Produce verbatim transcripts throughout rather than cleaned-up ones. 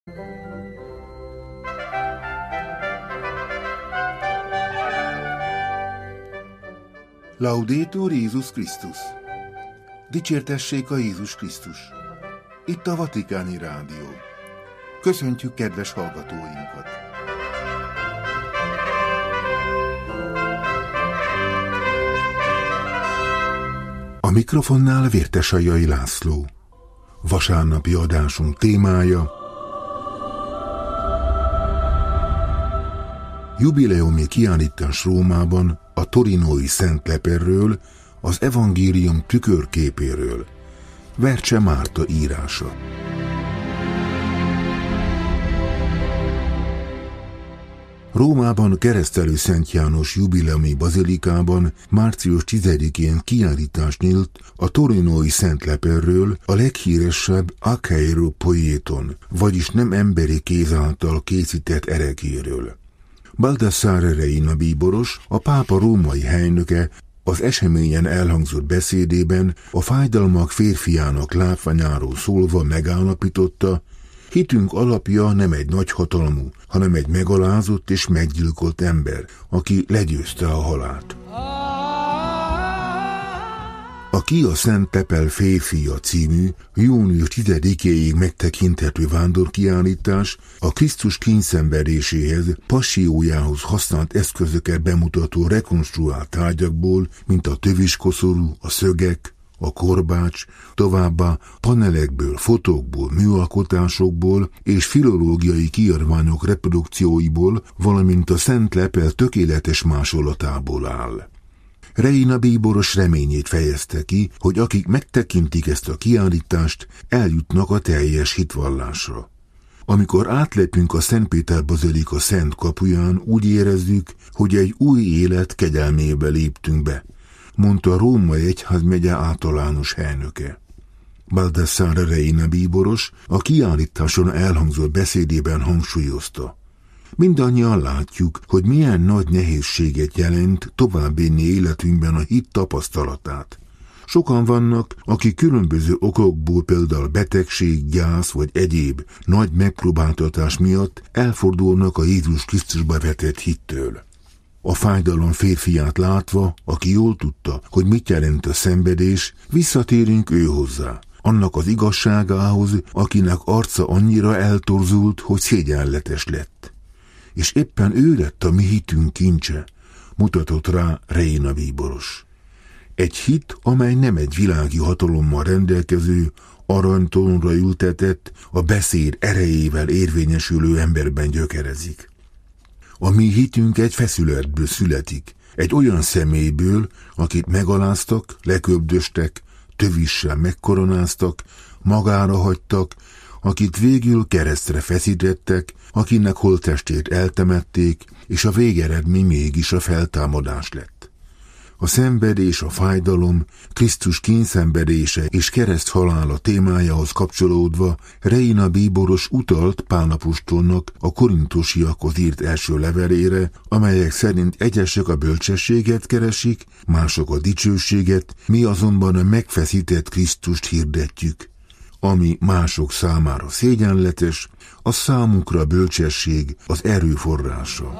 Laudetur Jézus Krisztus! Dicsértessék a Jézus Krisztus! Itt a Vatikáni Rádió. Köszöntjük kedves hallgatóinkat! A mikrofonnál Vértesajai László. Vasárnapi adásunk témája: jubileumi kiállítás Rómában a torinói Szent Leperről, az evangélium tükörképéről. Vercse Márta írása. Rómában Keresztelő Szent János jubileumi bazilikában március tizedikén kiállítás nyílt a torinói Szent Leperről, a leghíresebb Acheiro Poieton, vagyis nem emberi kéz által készített erekéről. Baldassare Reina bíboros, a pápa római helynöke, az eseményen elhangzott beszédében a fájdalmak férfiának látványáról szólva megállapította, hitünk alapja nem egy nagyhatalmú, hanem egy megalázott és meggyilkolt ember, aki legyőzte a halált. A Ki a Szent Lepel férfia című június tizedikéig megtekinthető vándorkiállítás a Krisztus kényszenvedéséhez, passiójához használt eszközöket bemutató rekonstruált tárgyakból, mint a töviskoszorú, a szögek, a korbács, továbbá panelekből, fotókból, műalkotásokból és filológiai kiadványok reprodukcióiból, valamint a Szent Lepel tökéletes másolatából áll. Reina bíboros reményét fejezte ki, hogy akik megtekintik ezt a kiállítást, eljutnak a teljes hitvallásra. Amikor átlépünk a Szent Péter bazilika szent kapuján, úgy érezzük, hogy egy új élet kegyelmébe léptünk be, mondta a római egyházmegye általános helynöke. Baldassare Reina bíboros a kiállításon elhangzott beszédében hangsúlyozta: mindannyian látjuk, hogy milyen nagy nehézséget jelent továbbvinni életünkben a hit tapasztalatát. Sokan vannak, akik különböző okokból, például betegség, gyász vagy egyéb nagy megpróbáltatás miatt elfordulnak a Jézus Krisztusba vetett hittől. A fájdalom férfiát látva, aki jól tudta, hogy mit jelent a szenvedés, visszatérünk ő hozzá, annak az igazságához, akinek arca annyira eltorzult, hogy szégyenletes lett. És éppen ő lett a mi hitünk kincse, mutatott rá Reina bíboros. Egy hit, amely nem egy világi hatalommal rendelkező, aranytólonra ültetett, a beszéd erejével érvényesülő emberben gyökerezik. A mi hitünk egy feszületből születik, egy olyan személyből, akit megaláztak, leköbdöstek, tövissel megkoronáztak, magára hagytak, akit végül keresztre feszítettek, akinek holttestét eltemették, és a végeredmény mégis a feltámadás lett. A szenvedés, a fájdalom, Krisztus kényszenvedése és kereszthalála témájához kapcsolódva Reina bíboros utalt Pál apostolnak a korintusiakhoz írt első levelére, amelyek szerint egyesek a bölcsességet keresik, mások a dicsőséget, mi azonban a megfeszített Krisztust hirdetjük. Ami mások számára szégyenletes, a számukra bölcsesség, az erő forrása.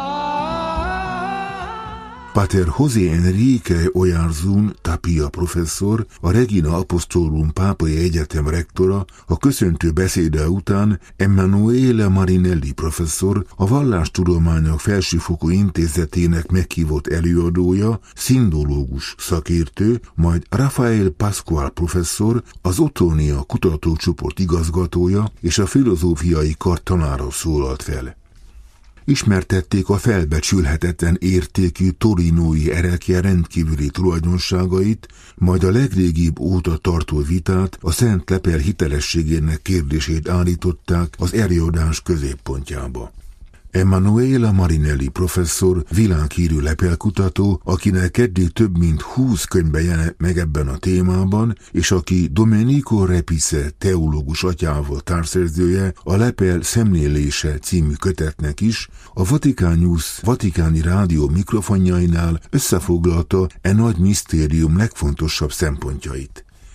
Pater José Enrique Oyarzún Tapia professzor, a Regina Apostolum Pápai Egyetem rektora, a köszöntő beszéde után Emanuele Marinelli professzor, a Vallástudományok Felsőfokú Intézetének meghívott előadója, szindológus szakértő, majd Rafael Pascual professzor, az Ottonia kutatócsoport igazgatója és a filozófiai kar tanára szólalt fel. Ismertették a felbecsülhetetlen értékű torinói erekje rendkívüli tulajdonságait, majd a legrégibb óta tartó vitát, a Szent Lepel hitelességének kérdését állították az előadás középpontjába. Emanuele Marinelli professzor, világhírű lepelkutató, akinek eddig több mint húsz könyve jelent meg ebben a témában, és aki Domenico Repice teológus atyával társszerzője, a Lepel szemlélése című kötetnek is, a Vatican News Vatikáni Rádió mikrofonjainál összefoglalta e nagy misztérium legfontosabb szempontjait.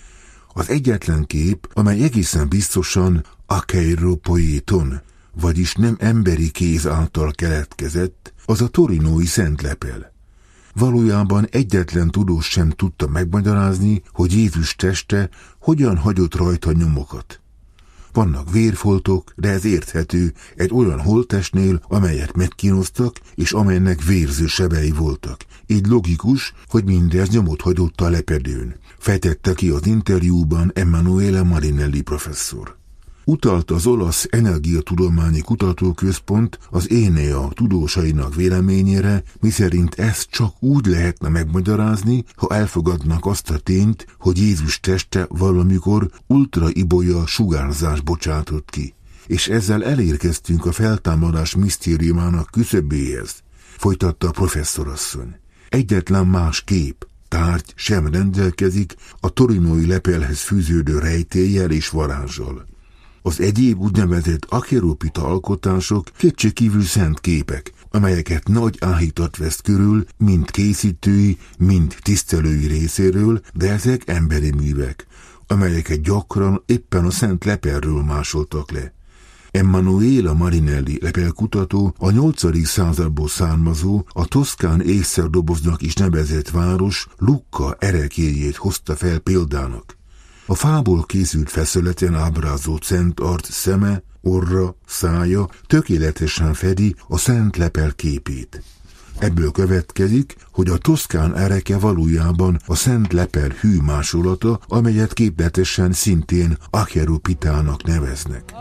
Az egyetlen kép, amely egészen biztosan akeiropoieton, vagyis nem emberi kéz által keletkezett, az a torinói Szent Lepel. Valójában egyetlen tudós sem tudta megmagyarázni, hogy Jézus teste hogyan hagyott rajta nyomokat. Vannak vérfoltok, de ez érthető egy olyan holttestnél, amelyet megkínoztak, és amelynek vérző sebei voltak. Így logikus, hogy mindez nyomot hagyott a lepedőn, fejtette ki az interjúban Emanuele Marinelli professzor. Utalt az olasz energiatudományi kutatóközpont az ENEA tudósainak véleményére, miszerint ezt csak úgy lehetne megmagyarázni, ha elfogadnak azt a tényt, hogy Jézus teste valamikor ultraibolya sugárzás bocsátott ki. És ezzel elérkeztünk a feltámadás misztériumának küszöbéhez, folytatta a professzorasszony. Egyetlen más kép, tárgy sem rendelkezik a torinói lepelhez fűződő rejtéllyel és varázssal. Az egyéb úgynevezett akeropita alkotások kétségkívül szent képek, amelyeket nagy áhítat vesz körül, mind készítői, mind tisztelői részéről, de ezek emberi művek, amelyeket gyakran éppen a Szent Lepelről másoltak le. Emanuele Marinelli lepelkutató a nyolcadik századból származó, a toszkán ékszerdoboznak is nevezett város Lucca ereklyéjét hozta fel példának. A fából készült feszületen ábrázolt szent arc szeme, orra, szája tökéletesen fedi a Szent Lepel képét. Ebből következik, hogy a toszkán ereke valójában a Szent Lepel hű másolata, amelyet képletesen szintén akeropitának neveznek.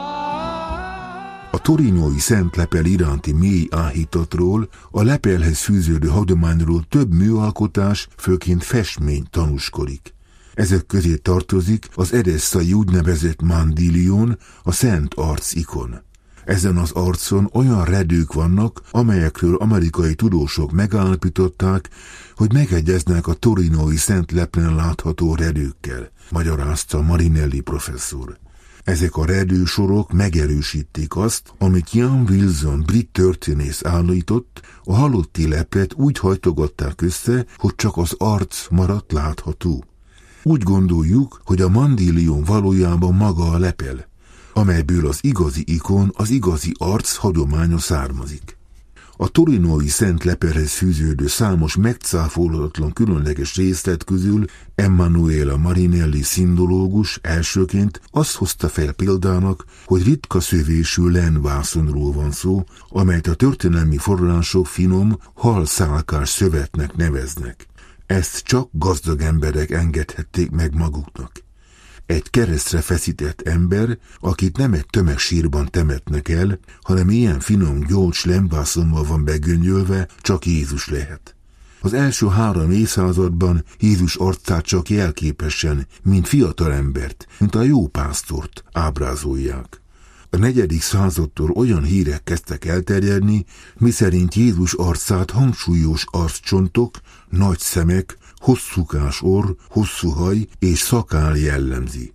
A torinói Szent Lepel iránti mély áhítatról, a lepelhez fűződő hagyományról több műalkotás, főként festmény tanúskodik. Ezek közé tartozik az edesszai úgynevezett mandílion, a Szent Arc ikon. Ezen az arcon olyan redők vannak, amelyekről amerikai tudósok megállapították, hogy megegyeznek a torinói Szent Leplen látható redőkkel, magyarázta Marinelli professzor. Ezek a redősorok megerősítik azt, amit Jan Wilson brit történész állított, a halotti leplet úgy hajtogatták össze, hogy csak az arc maradt látható. Úgy gondoljuk, hogy a mandílion valójában maga a lepel, amelyből az igazi ikon, az igazi arc hagyománya származik. A torinói Szent Lepelhez fűződő számos megcáfolhatatlan különleges részlet közül Emanuele Marinelli szindológus elsőként azt hozta fel példának, hogy ritka szövésű lenvászonról van szó, amelyet a történelmi források finom, halszálkás szövetnek neveznek. Ezt csak gazdag emberek engedhették meg maguknak. Egy keresztre feszített ember, akit nem egy tömegsírban temetnek el, hanem ilyen finom, gyors lemvászonmal van begöngyölve, csak Jézus lehet. Az első három évszázadban Jézus arcát csak jelképesen, mint fiatalembert, mint a jó pásztort ábrázolják. A negyedik századtól olyan hírek kezdtek elterjedni, miszerint Jézus arcát hangsúlyos arccsontok, nagy szemek, hosszúkás orr, hosszú haj és szakál jellemzi.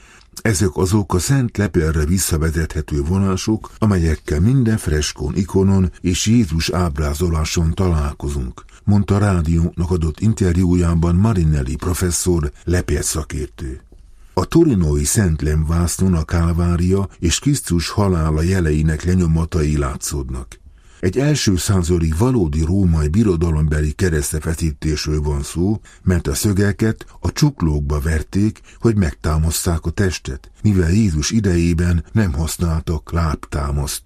Ezek azok a Szent Lepelre visszavezethető vonások, amelyekkel minden freskón, ikonon és Jézus ábrázoláson találkozunk, mondta rádiónak adott interjújában Marinelli professzor, lepelszakértő. A torinói Szent Lemvásznon a Kálvária és Krisztus halála jeleinek lenyomatai látszódnak. Egy első századi valódi római birodalombeli keresztefeszítésről van szó, mert a szögeket a csuklókba verték, hogy megtámaszták a testet, mivel Jézus idejében nem használtak lábtámaszt.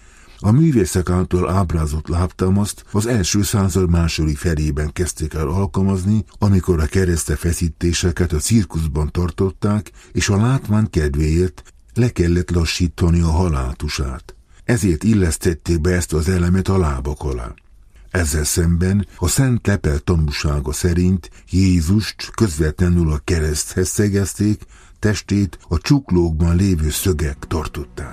A művészek által ábrázolt lábtámaszt az első század második felében kezdték el alkalmazni, amikor a keresztefeszítéseket a cirkuszban tartották, és a látvány kedvéért le kellett lassítani a haláltusát. Ezért illesztették be ezt az elemet a lábak alá. Ezzel szemben a Szent Lepel tanúsága szerint Jézust közvetlenül a kereszthez szegezték, testét a csuklókban lévő szögek tartották.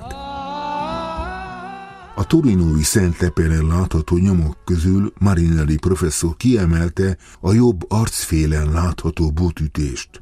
A torinói Szent Lepelen látható nyomok közül Marinelli professzor kiemelte a jobb arcfélen látható botütést.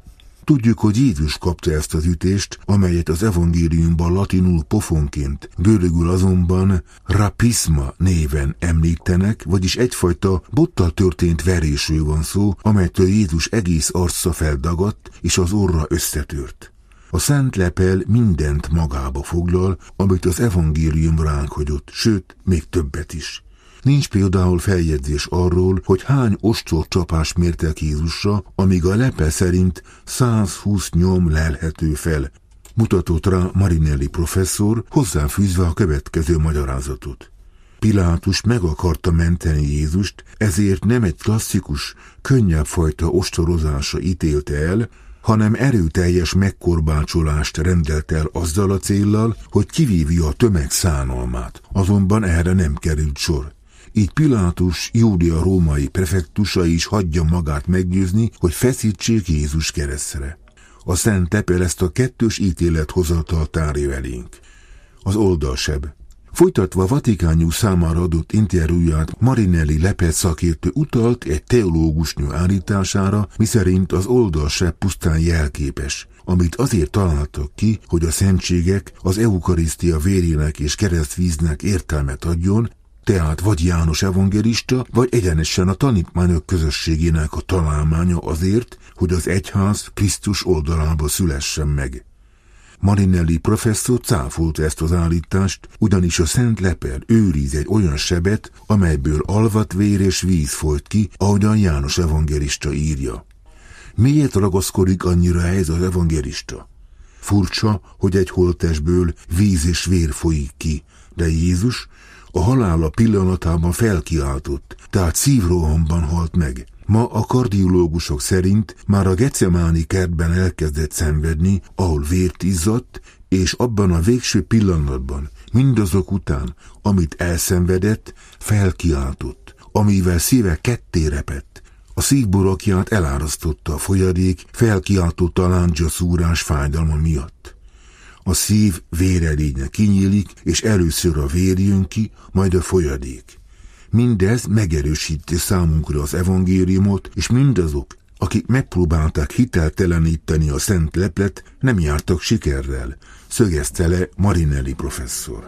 Tudjuk, hogy Jézus kapta ezt az ütést, amelyet az evangéliumban latinul pofonként, görögül azonban rapisma néven említenek, vagyis egyfajta bottal történt verésről van szó, amelytől Jézus egész arca feldagadt, és az orra összetört. A szent lepel mindent magába foglal, amit az evangélium ránk hagyott, sőt, még többet is. Nincs például feljegyzés arról, hogy hány ostorcsapás mértek Jézusra, amíg a lepel szerint százhúsz nyom lelhető fel, mutatott rá Marinelli professzor, hozzáfűzve a következő magyarázatot. Pilátus meg akarta menteni Jézust, ezért nem egy klasszikus, könnyebb fajta ostorozása ítélte el, hanem erőteljes megkorbácsolást rendelt el azzal a céllal, hogy kivívja a tömeg szánalmát. Azonban erre nem került sor. Így Pilátus Júdea római prefektusa is hagyja magát meggyőzni, hogy feszítsék Jézus keresztre. A szent lepel ezt a kettős ítélethozatal tárja elénk. Az oldalseb. Folytatva a Vatikánus számára adott interjúját, Marinelli lepel szakértő utalt egy teológusnő állítására, miszerint az oldalseb pusztán jelképes, amit azért találtak ki, hogy a szentségek az eukarisztia vérének és keresztvíznek értelmet adjon, tehát vagy János evangélista, vagy egyenesen a tanítványok közösségének a találmánya azért, hogy az egyház Krisztus oldalába szülessen meg. Marinelli professzor cáfolta ezt az állítást, ugyanis a szent lepel őriz egy olyan sebet, amelyből alvat vér és víz folyt ki, ahogyan János evangélista írja. Miért ragaszkodik annyira ehhez az evangélista? Furcsa, hogy egy holttestből víz és vér folyik ki, de Jézus a halála pillanatában felkiáltott, tehát szívrohamban halt meg. Ma a kardiológusok szerint már a Gecemáni kertben elkezdett szenvedni, ahol vért izzadt, és abban a végső pillanatban, mindazok után, amit elszenvedett, felkiáltott, amivel szíve ketté repett. A szívborokját elárasztotta a folyadék, felkiáltotta a lándzsaszúrás fájdalma miatt. A szív vérelénye kinyílik, és először a vér jön ki, majd a folyadék. Mindez megerősíti számunkra az evangéliumot, és mindazok, akik megpróbálták hitelteleníteni a szent leplet, nem jártak sikerrel, szögezte le Marinelli professzor.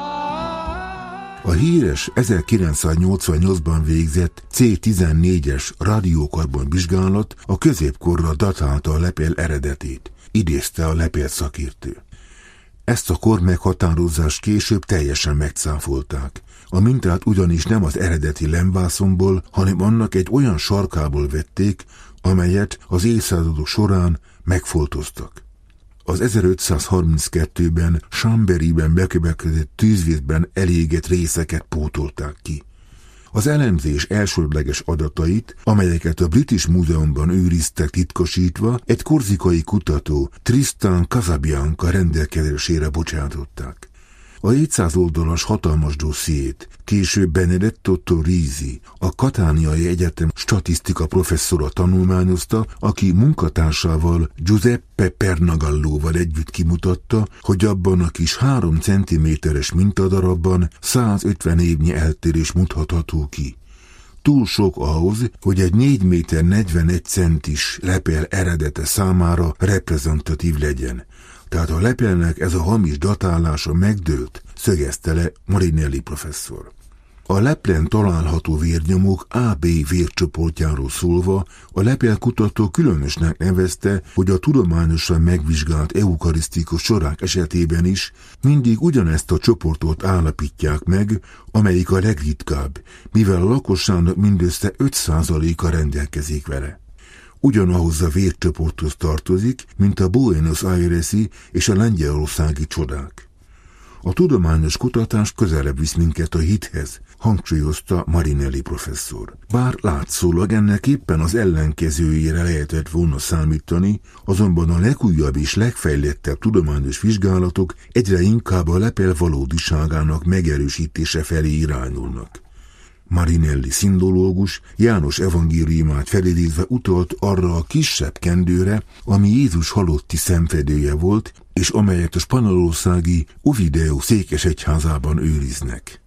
A híres ezerkilencszáznyolcvannyolcban végzett cé tizennégyes rádiókarbon vizsgálat a középkorra datálta a lepel eredetét, idézte a lepel szakértő. Ezt a kormeghatározást később teljesen megcáfolták. A mintát ugyanis nem az eredeti lemvászonból, hanem annak egy olyan sarkából vették, amelyet az évszázadok során megfoltoztak. Az ezerötszázharminckettőben Chambéryben bekövetkezett tűzvészben elégett részeket pótolták ki. Az elemzés elsődleges adatait, amelyeket a British Múzeumban őriztek titkosítva, egy korzikai kutató, Tristan Casabianca rendelkezésére bocsátották. A hétszáz oldalas hatalmas dossziét később Benedetto Torrisi, a Katániai Egyetem statisztika professzora tanulmányozta, aki munkatársával Giuseppe Pernagallóval együtt kimutatta, hogy abban a kis három centiméteres mintadarabban százötven évnyi eltérés mutatható ki. Túl sok ahhoz, hogy egy négy méter negyvenegy centis lepel eredete számára reprezentatív legyen. Tehát a lepelnek ez a hamis datálása megdőlt, szögezte le Marinelli professzor. A leplen található vérnyomok á bé vércsoportjáról szólva, a lepelkutató különösnek nevezte, hogy a tudományosan megvizsgált eukarisztikus sorák esetében is mindig ugyanezt a csoportot állapítják meg, amelyik a legritkább, mivel a lakosságnak mindössze öt százaléka rendelkezik vele. Ugyanahoz a vércsoporthoz tartozik, mint a Buenos Aires-i és a lengyelországi csodák. A tudományos kutatás közelebb visz minket a hithez, hangsúlyozta Marinelli professzor. Bár látszólag ennek éppen az ellenkezőjére lehetett volna számítani, azonban a legújabb és legfejlettebb tudományos vizsgálatok egyre inkább a lepel valódiságának megerősítése felé irányulnak. Marinelli szindológus János evangéliumát felidézve utalt arra a kisebb kendőre, ami Jézus halotti szenvedője volt, és amelyet a spanyolországi Ovidiu székesegyházában őriznek.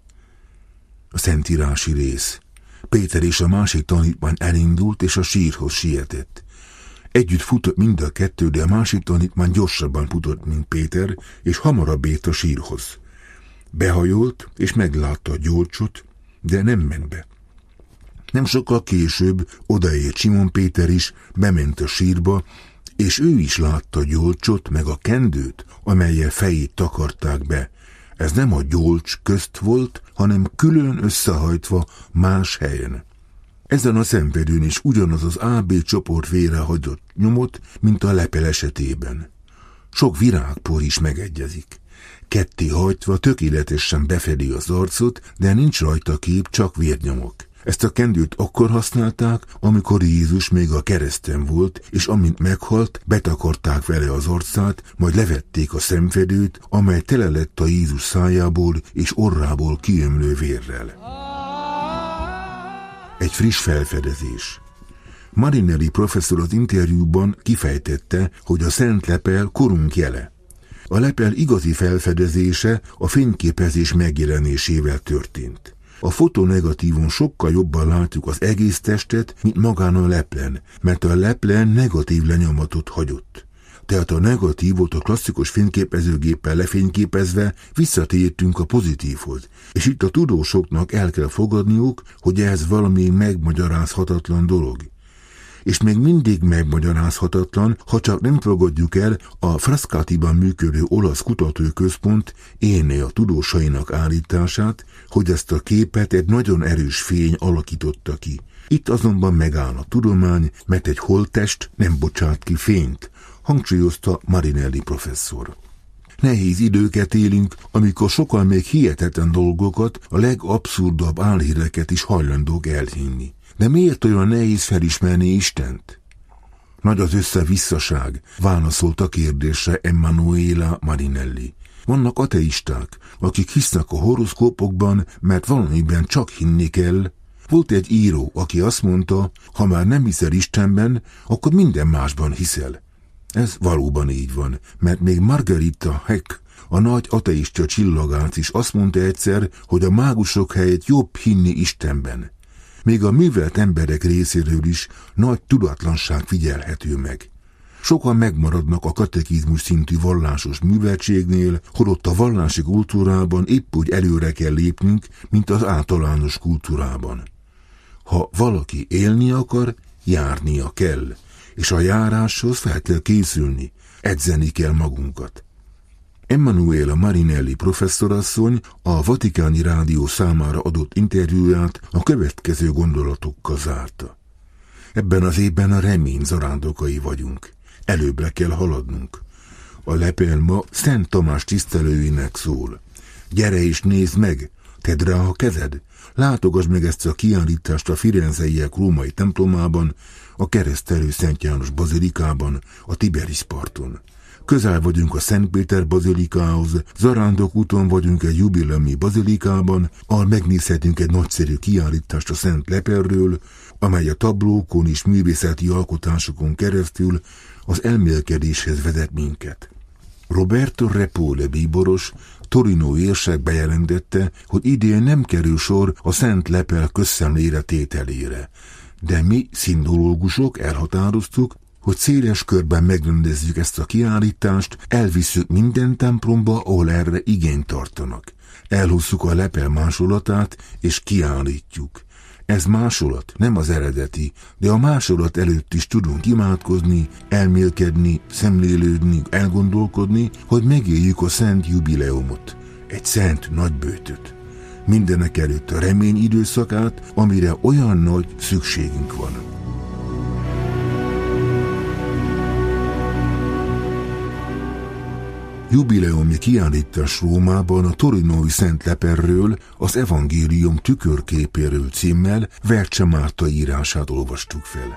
A szentírási rész. Péter és a másik tanítvány elindult, és a sírhoz sietett. Együtt futott mind a kettő, de a másik tanítmány gyorsabban futott, mint Péter, és hamarabb ért a sírhoz. Behajolt, és meglátta a gyolcsot, de nem ment be. Nem sokkal később odaért Simon Péter is, bement a sírba, és ő is látta a gyolcsot, meg a kendőt, amellyel fejét takarták be. Ez nem a gyolcs közt volt, hanem külön összehajtva más helyen. Ezen a szenvedőn is ugyanaz az á bé csoport vére hagyott nyomot, mint a lepel esetében. Sok virágpor is megegyezik. Ketté hajtva tökéletesen befedi az arcot, de nincs rajta kép, csak vérnyomok. Ezt a kendőt akkor használták, amikor Jézus még a kereszten volt, és amint meghalt, betakarták vele az arcát, majd levették a szemfedőt, amely tele lett a Jézus szájából és orrából kiömlő vérrel. Egy friss felfedezés. Marinelli professzor az interjúban kifejtette, hogy a szent lepel korunk jele. A lepel igazi felfedezése a fényképezés megjelenésével történt. A fotonegatívon sokkal jobban látjuk az egész testet, mint magán a leplen, mert a leplen negatív lenyomatot hagyott. Tehát a negatívot a klasszikus fényképezőgéppel lefényképezve visszatértünk a pozitívhoz, és itt a tudósoknak el kell fogadniuk, hogy ez valami megmagyarázhatatlan dolog. És még mindig megmagyarázhatatlan, ha csak nem fogadjuk el a Frascatiban működő olasz kutatóközpont éne a tudósainak állítását, hogy ezt a képet egy nagyon erős fény alakította ki. Itt azonban megáll a tudomány, mert egy holttest nem bocsát ki fényt, hangsúlyozta Marinelli professzor. Nehéz időket élünk, amikor sokan még hihetetlen dolgokat, a legabszurdabb álhíreket is hajlandók elhinni. De miért olyan nehéz felismerni Istent? Nagy az összevisszaság, válaszolt a kérdésre Emanuela Marinelli. Vannak ateisták, akik hisznek a horoszkópokban, mert valamiben csak hinni kell. Volt egy író, aki azt mondta, ha már nem hiszel Istenben, akkor minden másban hiszel. Ez valóban így van, mert még Margarita Heck, a nagy ateista csillagász is azt mondta egyszer, hogy a mágusok helyett jobb hinni Istenben. Még a művelt emberek részéről is nagy tudatlanság figyelhető meg. Sokan megmaradnak a katekizmus szintű vallásos műveltségnél, holott a vallási kultúrában épp úgy előre kell lépnünk, mint az általános kultúrában. Ha valaki élni akar, járnia kell, és a járáshoz fel kell készülni, edzeni kell magunkat. Emanuela Marinelli professzorasszony a Vatikáni Rádió számára adott interjúját a következő gondolatokkal zárta. Ebben az évben a remény zarándokai vagyunk. Előbbre kell haladnunk. A lepel ma Szent Tamás tisztelőinek szól. Gyere és nézd meg, tedd rá a kezed, látogass meg ezt a kiállítást a firenzeiek római templomában, a keresztelő Szent János bazilikában, a Tiberis parton. Közel vagyunk a Szent Péter bazilikához, zarándok úton vagyunk egy jubileumi bazilikában, ahol megnézhetünk egy nagyszerű kiállítást a Szent Lepelről, amely a tablókon és művészeti alkotásokon keresztül az elmélkedéshez vezet minket. Roberto Repole bíboros, Torino érsek bejelentette, hogy idén nem kerül sor a Szent Lepel közszemlére tételére, de mi szindológusok elhatároztuk, hogy széles körben megrendezzük ezt a kiállítást, elvisszük minden templomba, ahol erre igényt tartanak. Elhúzzuk a lepel másolatát, és kiállítjuk. Ez másolat, nem az eredeti, de a másolat előtt is tudunk imádkozni, elmélkedni, szemlélődni, elgondolkodni, hogy megéljük a szent jubileumot, egy szent nagybőtöt. Mindenek előtt a remény időszakát, amire olyan nagy szükségünk van. Jubileumi kiállítás Rómában a torinói Szent Lepelről, az Evangélium tükörképéről címmel Vercse Márta írását olvastuk fel.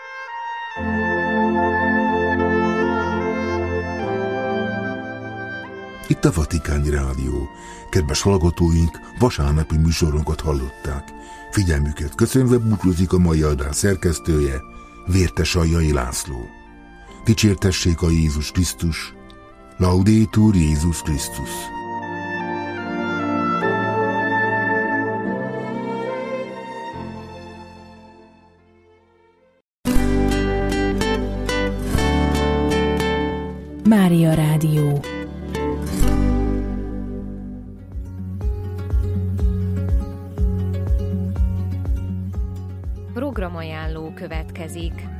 Itt a Vatikáni Rádió. Kedves hallgatóink, vasárnapi műsorunkat hallották. Figyelmüket köszönve búcsúzik a mai adás szerkesztője, Vértes Aljai László. Dicsértessék a Jézus Krisztus! Laudetur Jézus Krisztus! Mária Rádió. Programajánló következik.